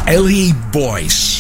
Ellie Boyce.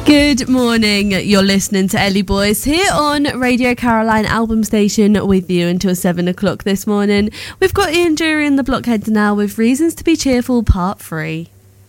Good morning, you're listening to Ellie Boyce here on Radio Caroline Album Station with you until 7 o'clock this morning. We've got Ian Drury and the Blockheads now with Reasons to be Cheerful Part 3.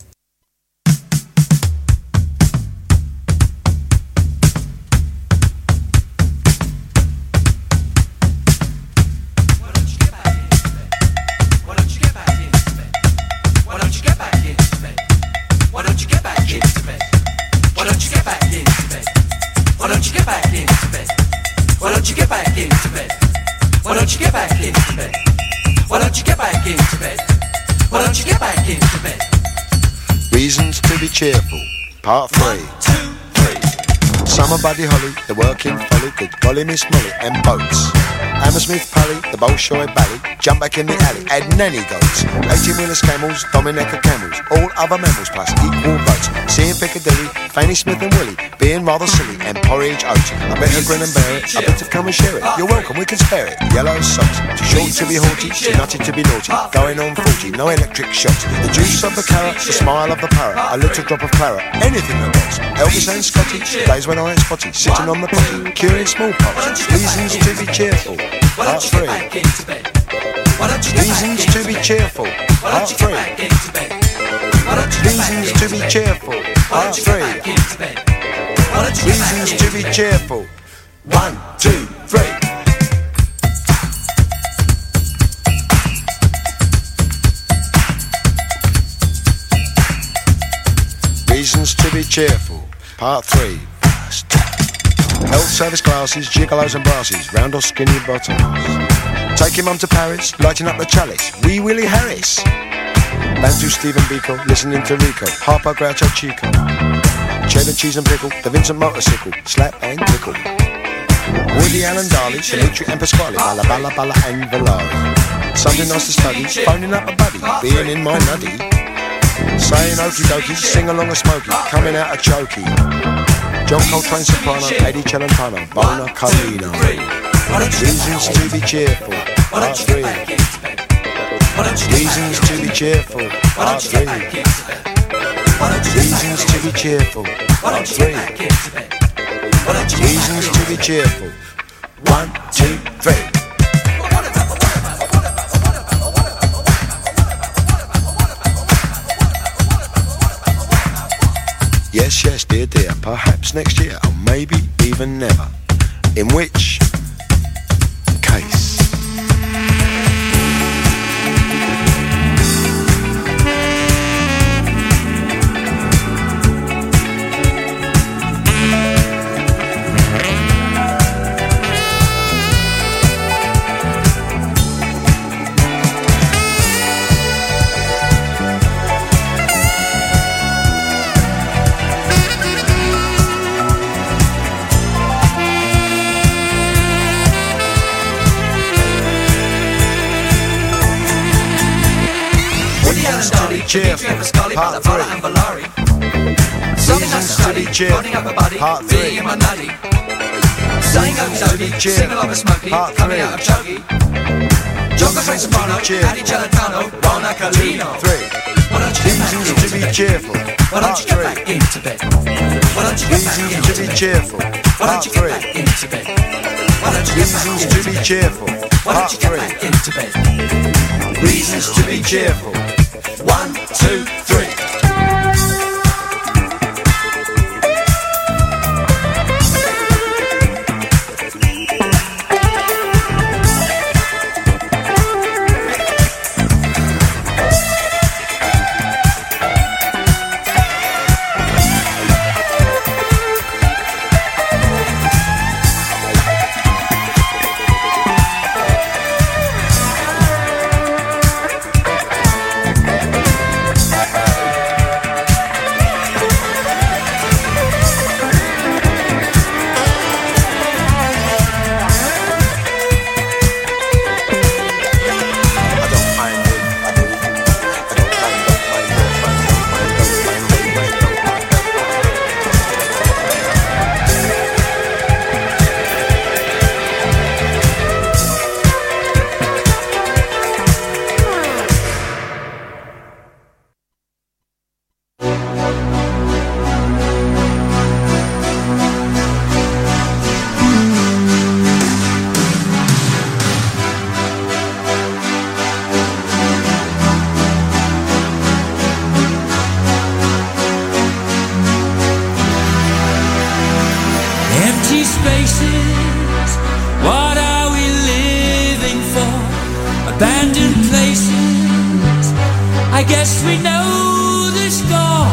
Reasons to be cheerful, part 3. 1, 2, 3. Summer Buddy Holly, the working folly, good golly Miss Molly, and boats. Hammersmith Pally, the Bolshoi Bally, jump back in the alley, add nanny goats. 18-wheelers, camels, Dominica camels, all other mammals plus equal votes. Seeing Piccadilly, Fanny Smith and Willie, being rather silly, and porridge oats. I better grin and bear it, I better come and share it. You're welcome, we can spare it. Yellow socks, too short to be haughty, too nutty to be naughty. Going on 40, no electric shocks. The juice of the carrot, the smile of the parrot, a little drop of claret, anything that rocks. Elvis and Scotty, days when I ain't spotty, sitting on the potty, curing smallpox. Reasons to be cheerful, part 3. Reasons to be cheerful, part 3. Reasons to be cheerful, part 3. Reasons to be cheerful, 1, 2, 3. Reasons to be cheerful, part 3. First. Health service glasses, gigolos and brasses, round or skinny bottoms. Taking mum to Paris, lighting up the chalice, Wee Willie Harris. Bantu Stephen Biko, listening to Rico, Harpo Groucho Chico. Cheddar cheese and pickle, the Vincent motorcycle, slap and tickle. Woody Allen Darley, Dimitri and Pasquale, Balla Balla Balla and Valari. Something nice to study, phoning up a buddy, being in my nuddy. Saying okie dokie, sing along a smoky, coming out a chokey. John Coltrane soprano, Eddie Celentano, Bona Carlino. Reasons to be cheerful, part 3. Reasons to be cheerful, part 3. Reasons to be cheerful, part 3. Reasons to be cheerful, 1, 2, 3. Yes, yes, dear, dear, perhaps next year, or maybe even never. In which case... Cheerful, part 3. Reasons to be cheerful, part 3. Reasons to be cheerful, part 3. Reasons to be cheerful, 3. Reasons to be cheerful, part 3. Reasons to be cheerful, part 3. Reasons to be cheerful, part 3. Reasons to be cheerful, 1, 2, 3. I guess we know the score.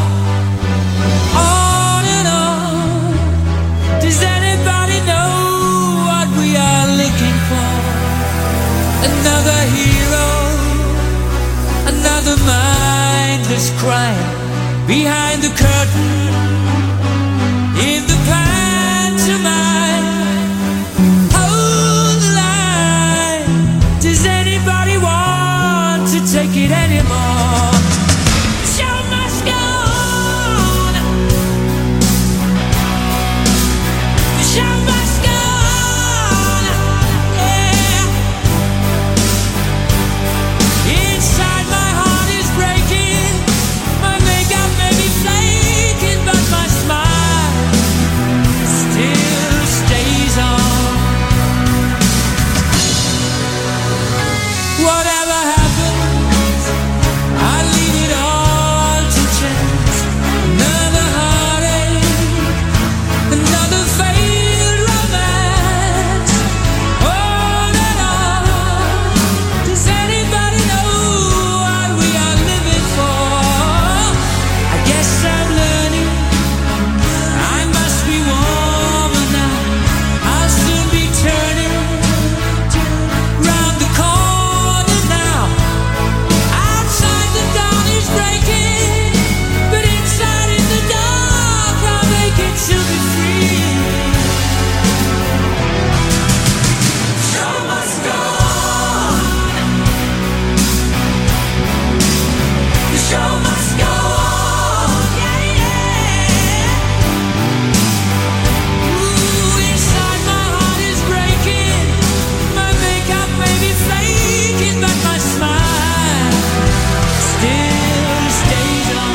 On and on. Does anybody know what we are looking for? Another hero, another mindless crime behind the curtain in the pantomime. Hold the line. Does anybody want to take it anymore? The show must go on. The show must go on. Yeah. Inside my heart is breaking. My makeup may be flaking, but my smile still stays on. Whatever happens, I leave it all to chance. Another heartache, another failed romance. On and on. Does anybody know what we are living for? I guess I'm learning. I must be warmer now. I'll soon be turning round the corner now. Outside the dawn is breaking, but inside in the dark I'll make it to be free. The show must go on. The show must go on. Yeah, yeah. Ooh, inside my heart is breaking. My makeup may be flaking, but my smile still stays on.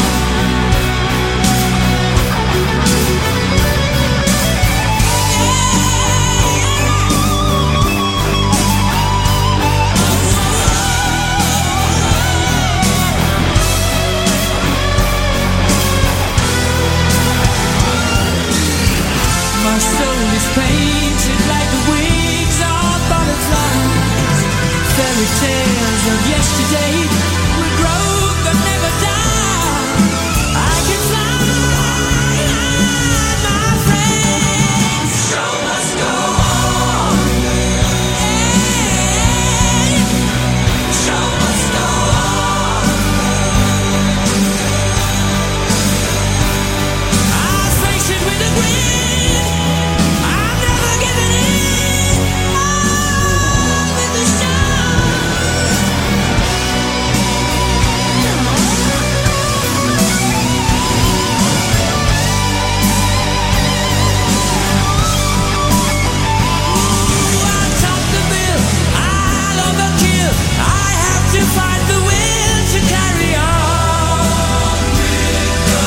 My soul is painted like the wings of butterflies. Fairy tales of yesterday will grow but never die. I can fly, my friend. The show must go on. The show must go on. I'll face it with a grin. I'm never giving in. On with the show. I'll top the bill. I'll overkill. I have to find the will to carry on with the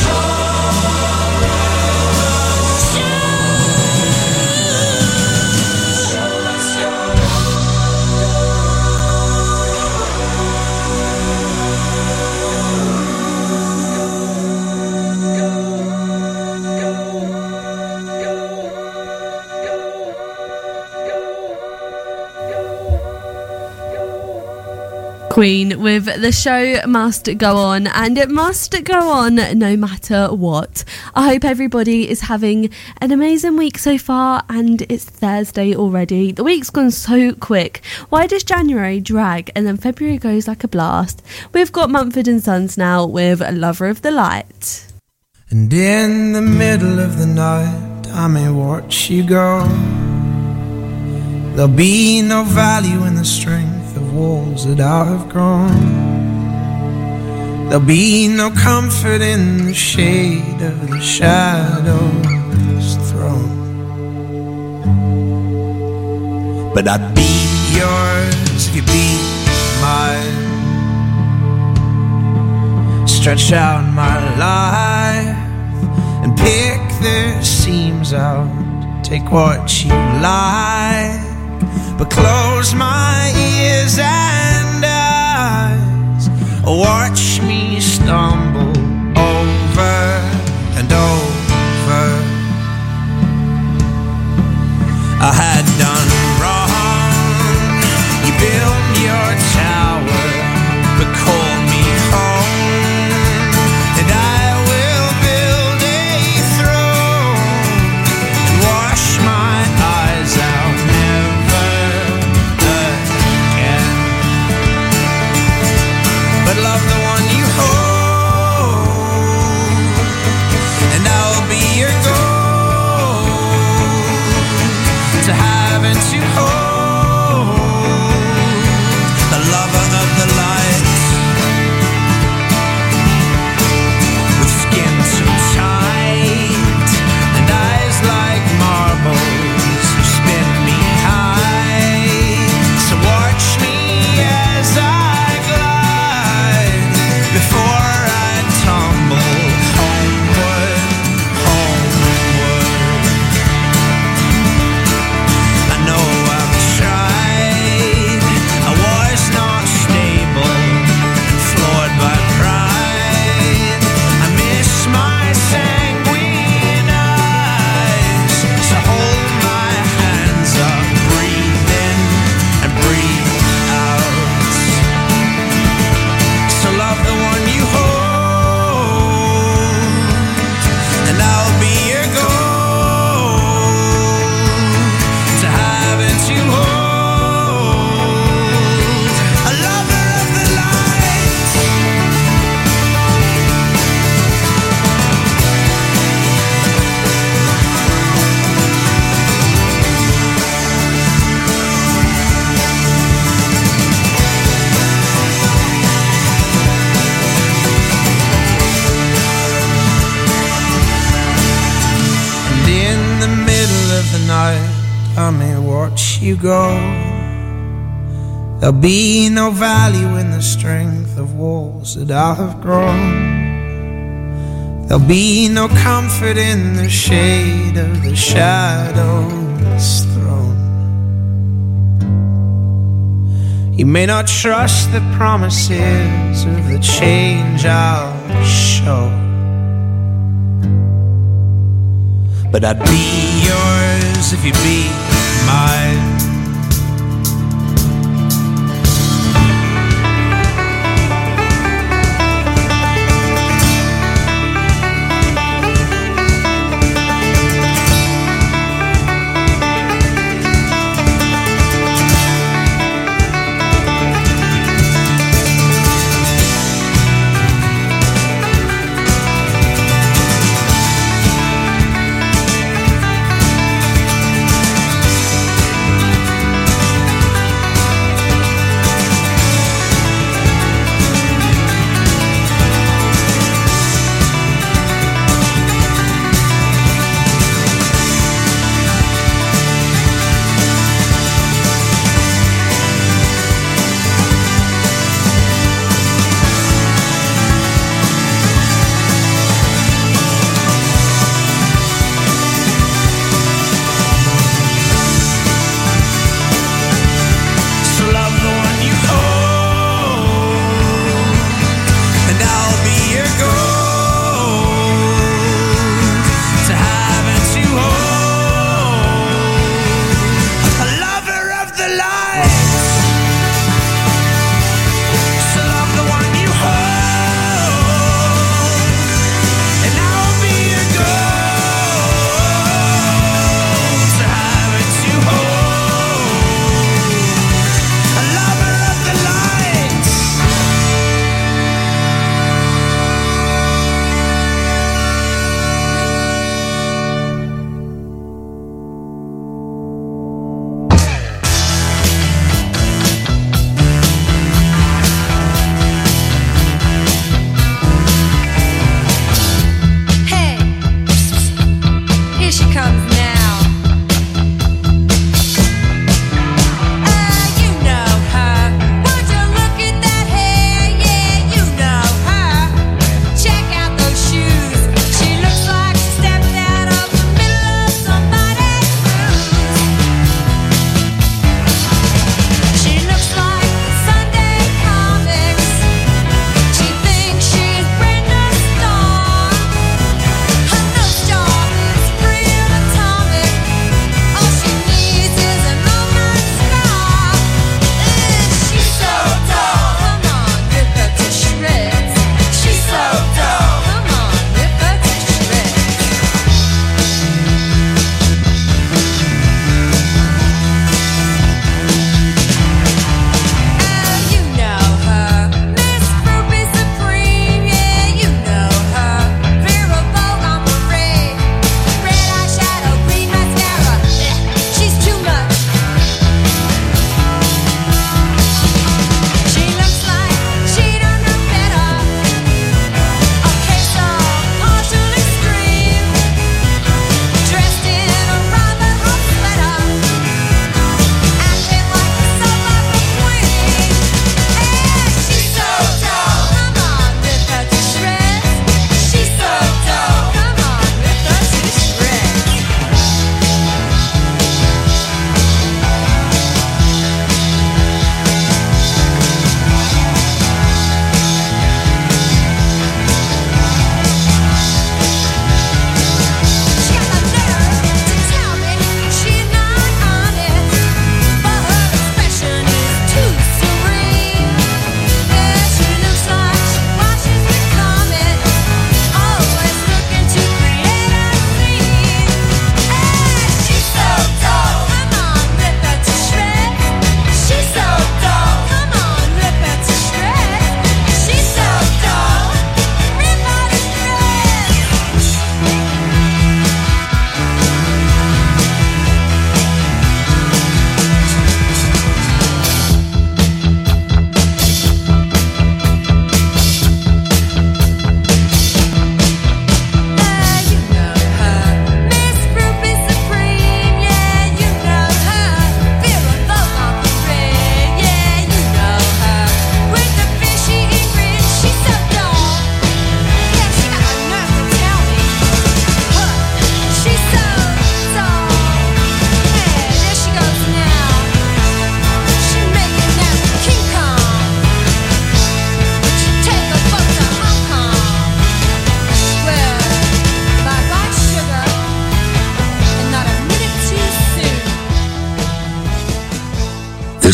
Queen with The Show Must Go On, and it must go on no matter what. I hope everybody is having an amazing week so far, and it's Thursday already. The week's gone so quick. Why does January drag and then February goes like a blast? We've got Mumford & Sons now with Lover of the Light. And in the middle of the night I may watch you go. There'll be no value in the strength of walls that I've grown. There'll be no comfort in the shade of the shadow's throne. But I'd be yours if you'd be mine. Stretch out my life and pick the seams out. Take what you like, but close my ears and eyes. Watch me stumble over and over. I had done wrong. You built your tower, but called me home. you go. There'll be no value in the strength of walls that I have grown. There'll be no comfort in the shade of the shadow's throne. You may not trust the promises of the change I'll show, but I'd be yours if you'd be mine.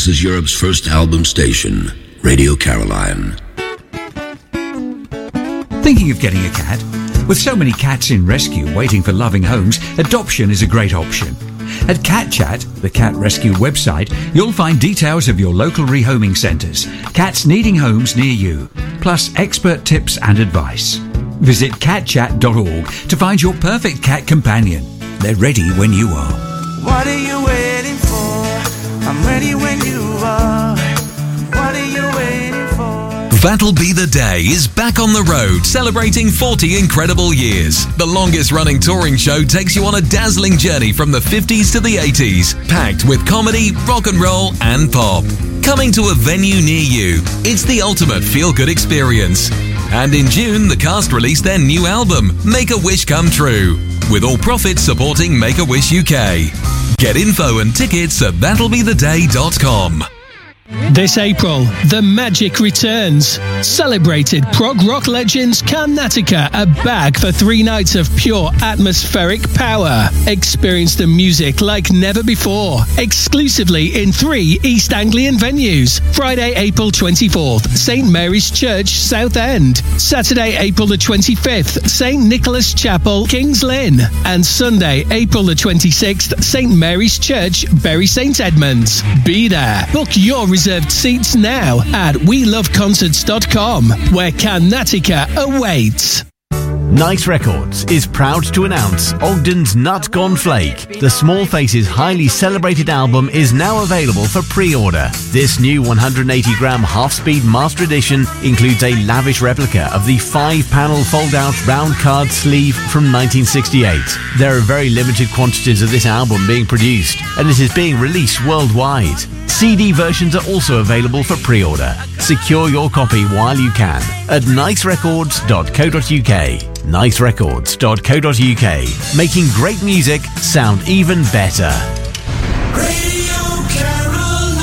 This is Europe's first album station, Radio Caroline. Thinking of getting a cat? With so many cats in rescue waiting for loving homes, adoption is a great option. At Cat Chat, the cat rescue website, you'll find details of your local rehoming centres, cats needing homes near you, plus expert tips and advice. Visit catchat.org to find your perfect cat companion. They're ready when you are. What are you waiting for? I'm ready when you are. What are you waiting for? That'll Be the Day is back on the road, celebrating 40 incredible years. The longest running touring show takes you on a dazzling journey from the 50s to the 80s, packed with comedy, rock and roll and pop. Coming to a venue near you, it's the ultimate feel-good experience. And in June, the cast released their new album, Make a Wish Come True, with all profits supporting Make-A-Wish UK. Get info and tickets at that'llbetheday.com. This April, the magic returns. Celebrated prog rock legends Carnatica are back for 3 nights of pure atmospheric power. Experience the music like never before, exclusively in 3 East Anglian venues. Friday, April 24th, St Mary's Church, Southend. Saturday, April the 25th, St Nicholas Chapel, Kings Lynn. And Sunday, April the 26th, St Mary's Church, Bury St Edmunds. Be there. Book your reserved seats now at weloveconcerts.com, where Carnatica awaits. Nice Records is proud to announce Ogden's Nut Gone Flake. The Small Faces' highly celebrated album is now available for pre-order. This new 180-gram half-speed master edition includes a lavish replica of the 5-panel fold-out round card sleeve from 1968. There are very limited quantities of this album being produced, and it is being released worldwide. CD versions are also available for pre-order. Secure your copy while you can at nicerecords.co.uk. nicerecords.co.uk, making great music sound even better. Radio Caroline.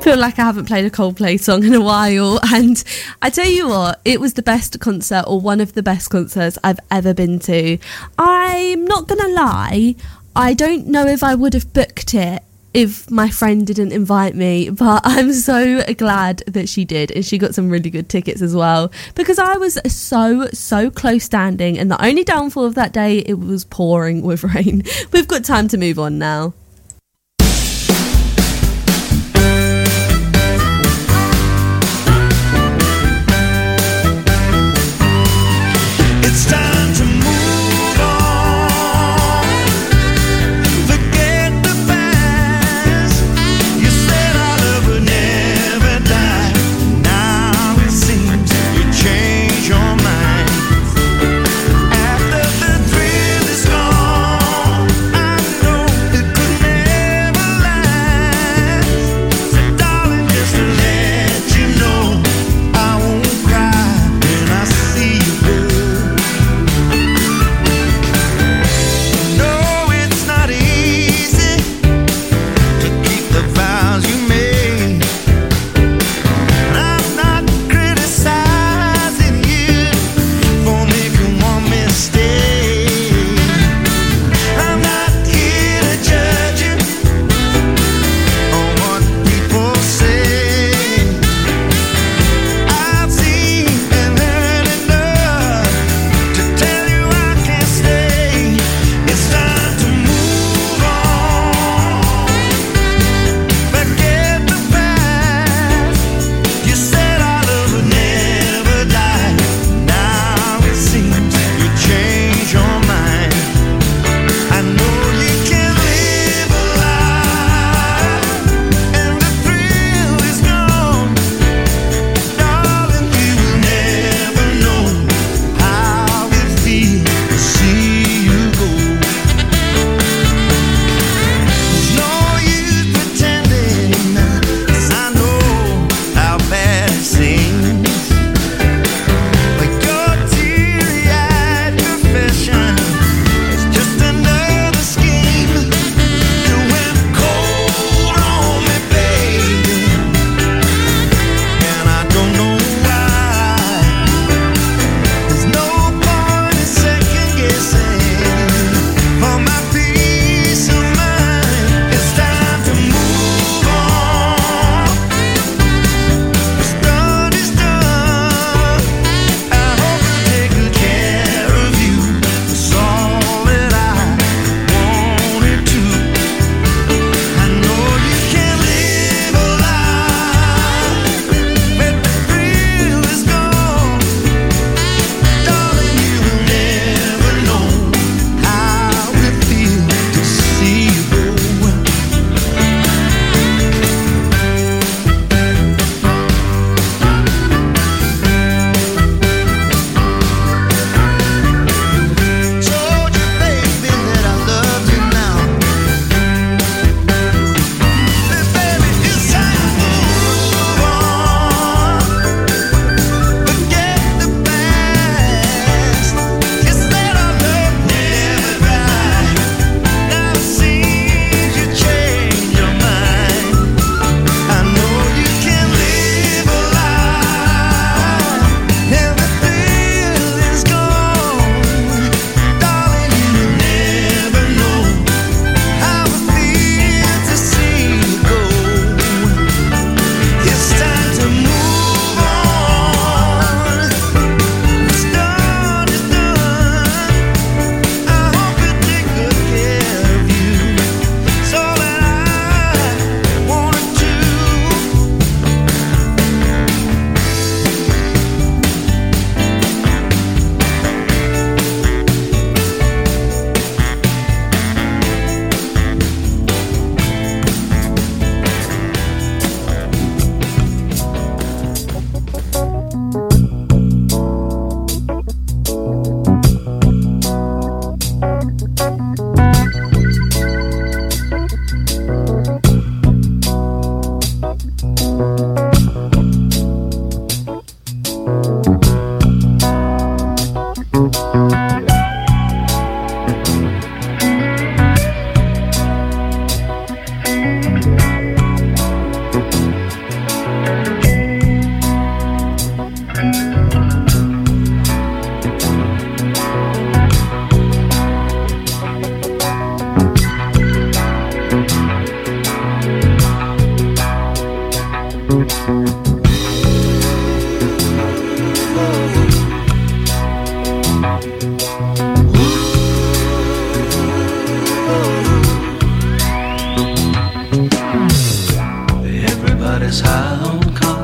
feel like I haven't played a Coldplay song in a while, and I tell you what, it was the best concert, or one of the best concerts I've ever been to. I'm not gonna lie, I don't know if I would have booked it if my friend didn't invite me, but I'm so glad that she did, and she got some really good tickets as well, because I was so close standing, and the only downfall of that day, it was pouring with rain. We've got time to move on now. It's time to move on. Forget the past. You said our love would never die. Now it seems you changed your mind. After the thrill is gone, I know it could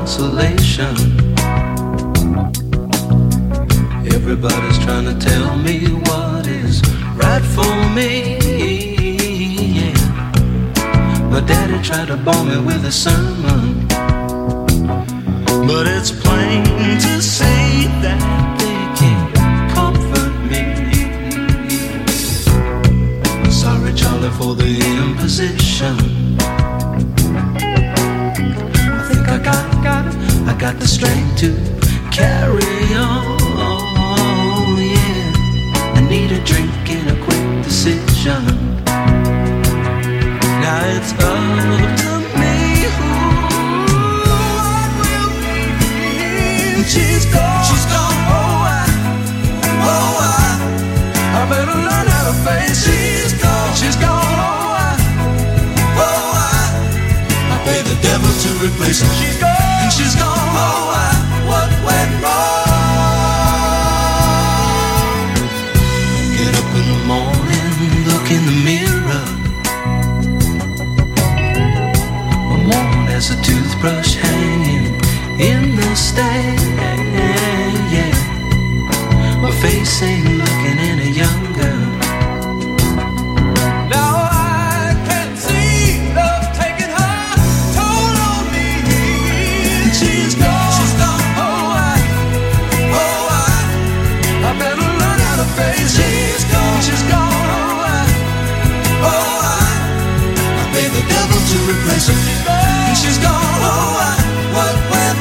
consolation. Everybody's trying to tell me what is right for me. Yeah. My daddy tried to bomb me with a sermon, but it's plain to see that they can't comfort me. Sorry, Charlie, for the imposition. I got the strength to carry on, yeah. I need a drink and a quick decision. Now it's up to me who I will be. She's gone, I better learn how to face. She's gone, I pay the devil to replace her. She's gone. And she's gone, what went wrong? Get up in the morning, look in the mirror. I'm worn as a toothbrush hanging in the stand, yeah. My face ain't looking any younger. Replace her. And she's gone, what went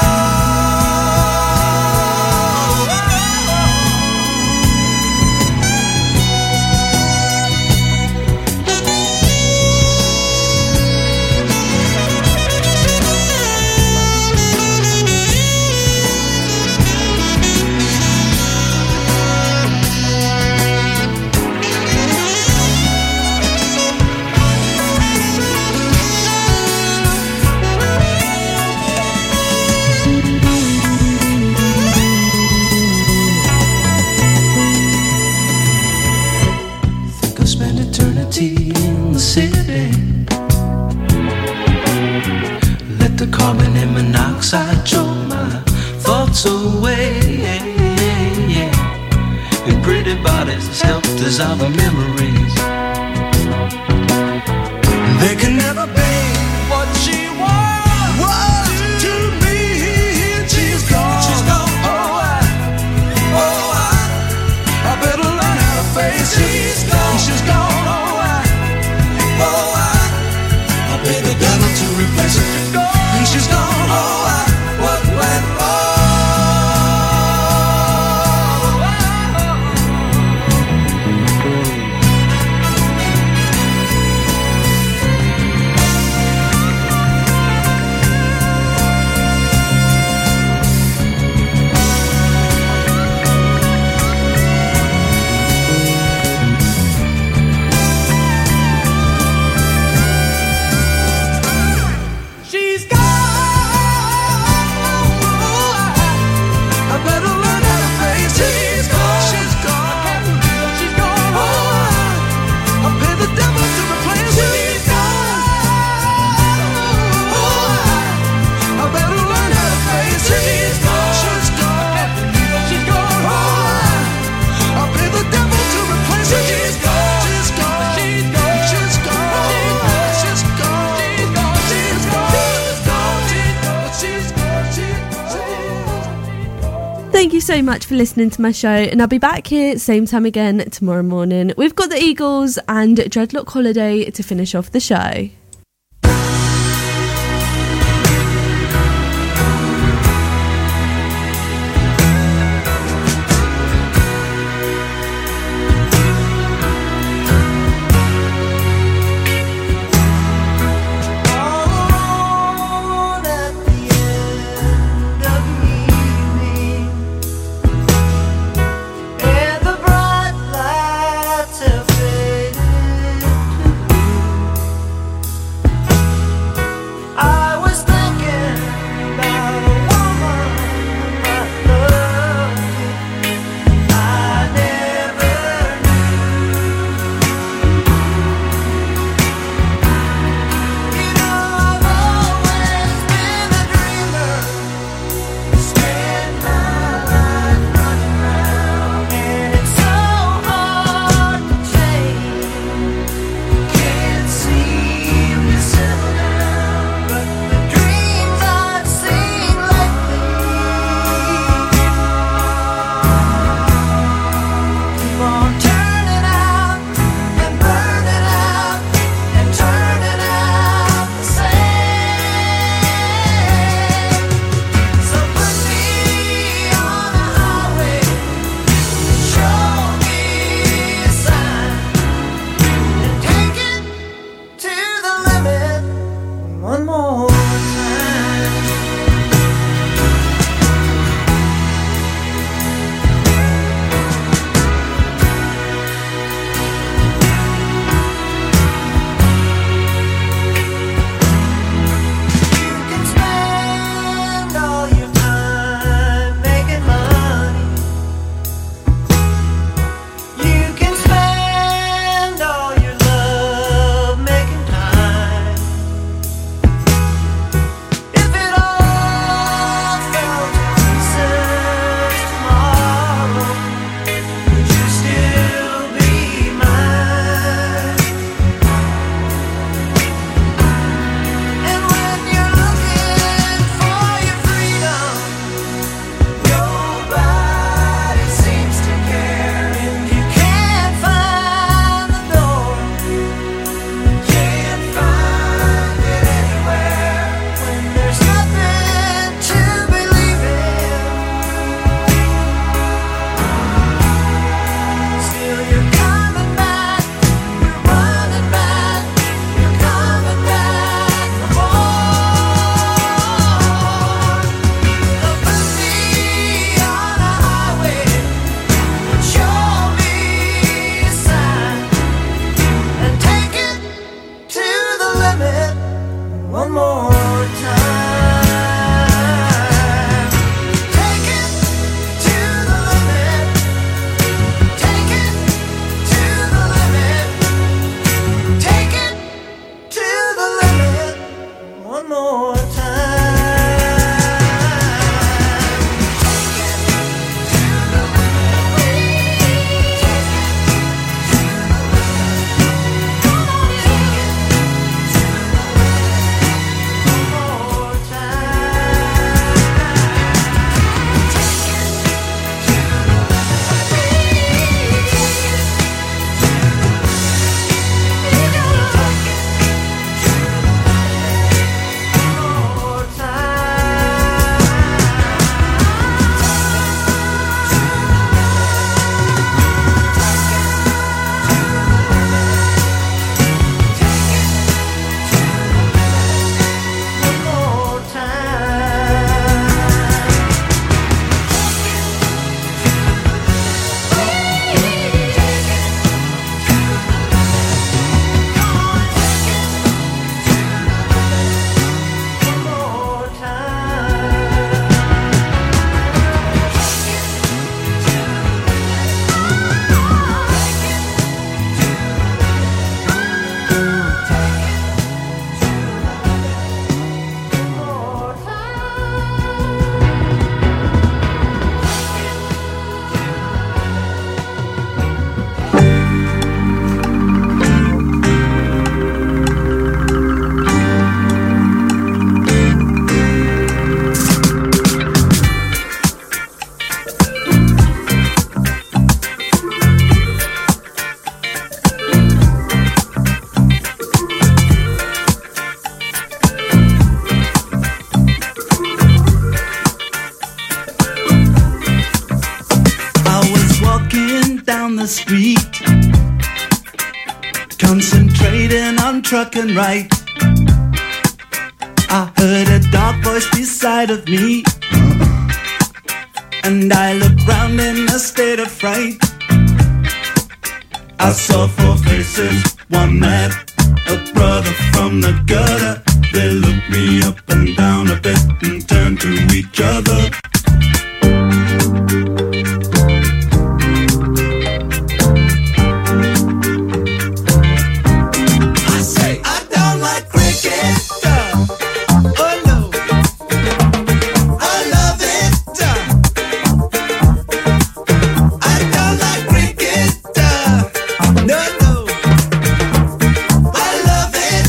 in the city. Let the carbon and monoxide choke my thoughts away, and pretty bodies help dissolve the memories. They can never be what she was to me. She's gone, I better learn how to face it. She's gone. I pay the devil to replace her. And she's gone, what went Thank you so much for listening to my show, and I'll be back here same time again tomorrow morning. We've got the Eagles and Dreadlock Holiday to finish off the show. the street, concentrating on trucking right. I heard a dark voice beside of me, and I looked round in a state of fright. I saw four faces, one mad, a brother from the gutter. They looked me up and down a bit and turned to each other. I say I don't like cricket. Oh no, I love it. I don't like cricket. No, no, I love it.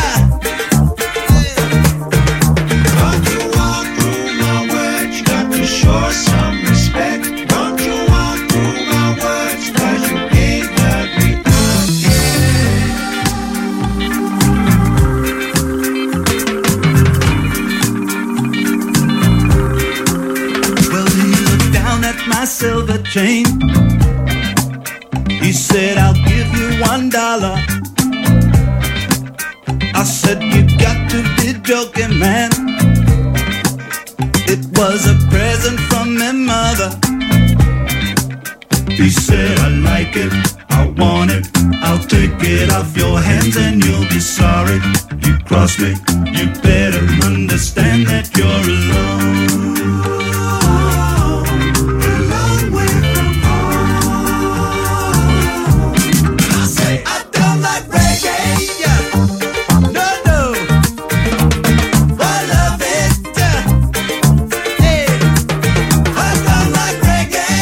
Don't you walk through my words, got to show some respect. Don't you walk through my words, 'cause you ain't heard me out yet. Well, he looked down at my silver chain. He said, I'll give you $1. I said, you got to be joking, man. It was a present from my mother. He said, I like it, I want it, I'll take it off your hands and you'll be sorry. You cross me, you better understand that you're alone. A long way from home. I say, I don't like reggae. No, no, I love it. Hey, I don't like reggae.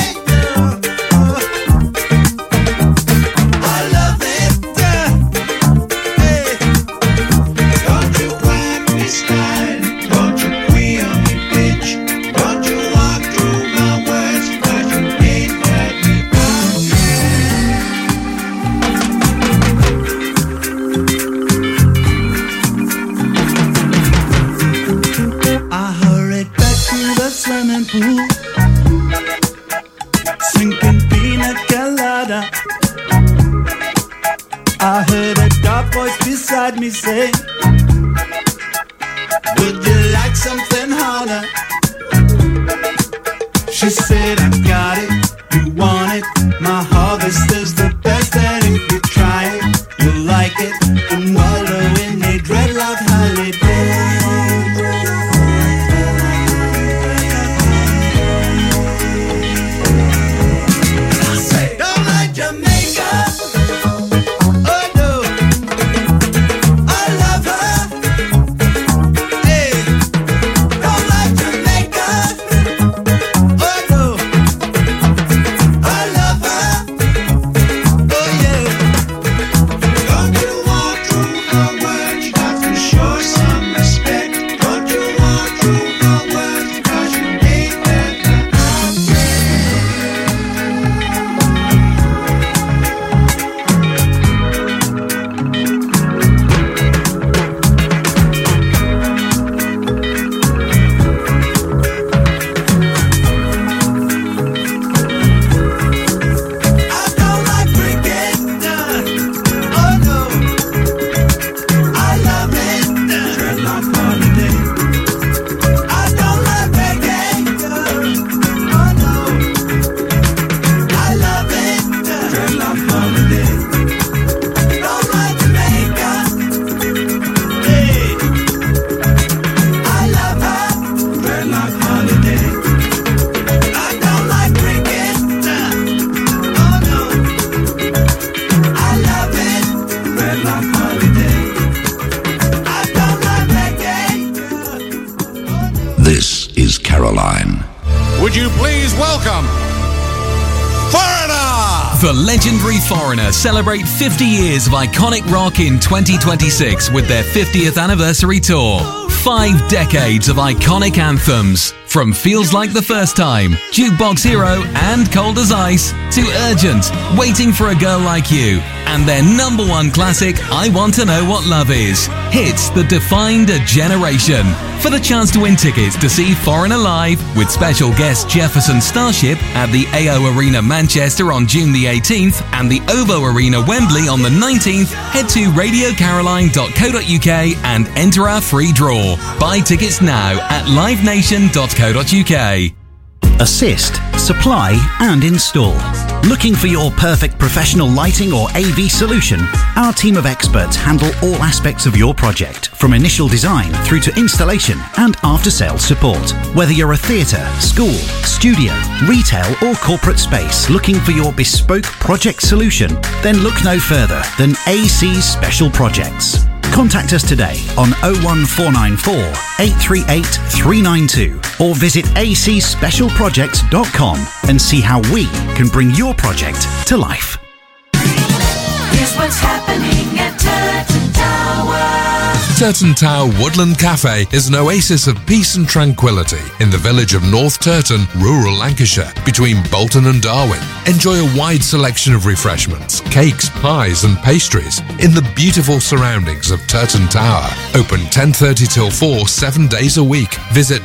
I love it. Hey, don't you whack me style, don't you queen on me bitch, don't you walk through my words, 'cause you ain't heard me out yet. I hurried back to the swimming pool, sinking pina colada. I heard a dark voice beside me say, would you like something harder? She said, I got it, you want it, my harvest is the best, and if you try it, you'll like it, and wallow in a dreadlock holiday. I say, don't like Jamaica. Oh no, I love her. Hey, don't like Jamaica. Oh no, I love her. Oh yeah. Don't you walk through my words, got to show some respect. Don't you walk through my words, 'cause you ain't heard me out yet. I don't like cricket. Oh no, I love it. Dreadlock holiday. I don't like reggae. Oh no, I love it. Dreadlock holiday. Don't like Jamaica. Hey, I love her. Dreadlock holiday. I don't like cricket. Oh no, I love it. Dreadlock holiday. I don't like reggae. This is Caroline. Would you please welcome Foreigner! The legendary Foreigner celebrate 50 years of iconic rock in 2026 with their 50th anniversary tour. 5 decades of iconic anthems, from Feels Like the First Time, Jukebox Hero and Cold as Ice, to Urgent, Waiting for a Girl Like You, and their number one classic, I Want to Know What Love Is. Hits that defined a generation. For the chance to win tickets to see Foreigner live with special guest Jefferson Starship at the AO Arena Manchester on June the 18th and the OVO Arena Wembley on the 19th, head to radiocaroline.co.uk and enter our free draw. Buy tickets now at livenation.co.uk. Assist, supply and install. Looking for your perfect professional lighting or AV solution? Our team of experts handle all aspects of your project, from initial design through to installation and after-sales support. Whether you're a theatre, school, studio, retail or corporate space looking for your bespoke project solution, then look no further than AC Special Projects. Contact us today on 01494 838 392 or visit acspecialprojects.com and see how we can bring your project to life. Here's what's happening at Turton Tower. Turton Tower Woodland Cafe is an oasis of peace and tranquility in the village of North Turton, rural Lancashire, between Bolton and Darwin. Enjoy a wide selection of refreshments, cakes, pies and pastries in the beautiful surroundings of Turton Tower. Open 10:30 till 4, 7 days a week. Visit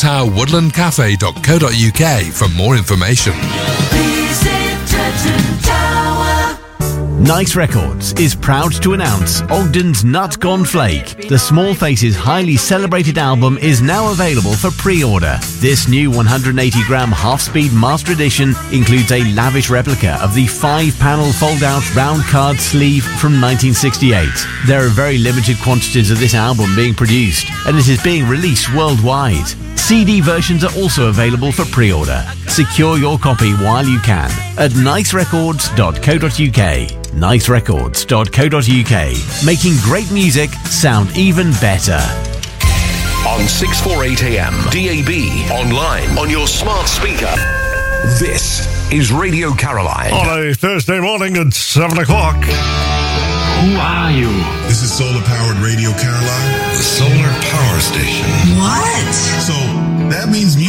turtontowerwoodlandcafe.co.uk for more information. Visit Turton Tower. Nice Records is proud to announce Ogden's Nut Gone Flake. The Small Faces highly celebrated album is now available for pre-order. This new 180-gram half-speed master edition includes a lavish replica of the 5-panel fold-out round card sleeve from 1968. There are very limited quantities of this album being produced, and it is being released worldwide. CD versions are also available for pre-order. Secure your copy while you can at nicerecords.co.uk. nicerecords.co.uk, making great music sound even better. On 648 AM, DAB, online, on your smart speaker. This is Radio Caroline. On a Thursday morning at 7 o'clock. Who are you? This is solar-powered Radio Caroline, the solar power station. What? So that means